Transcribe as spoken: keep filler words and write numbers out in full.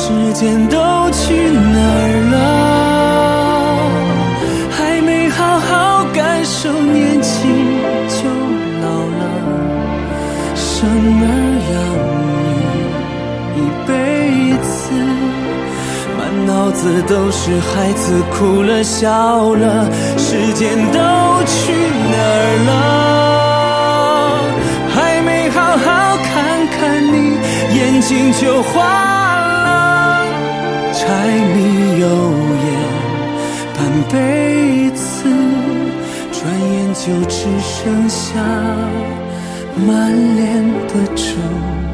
时间都去哪儿了？还没好好感受年轻就老了，生儿养女一辈子，满脑子都是孩子哭了笑了，时间都去哪儿了？还没好好看看你，眼睛就花了，柴米油盐半辈子，转眼就只剩下满脸的皱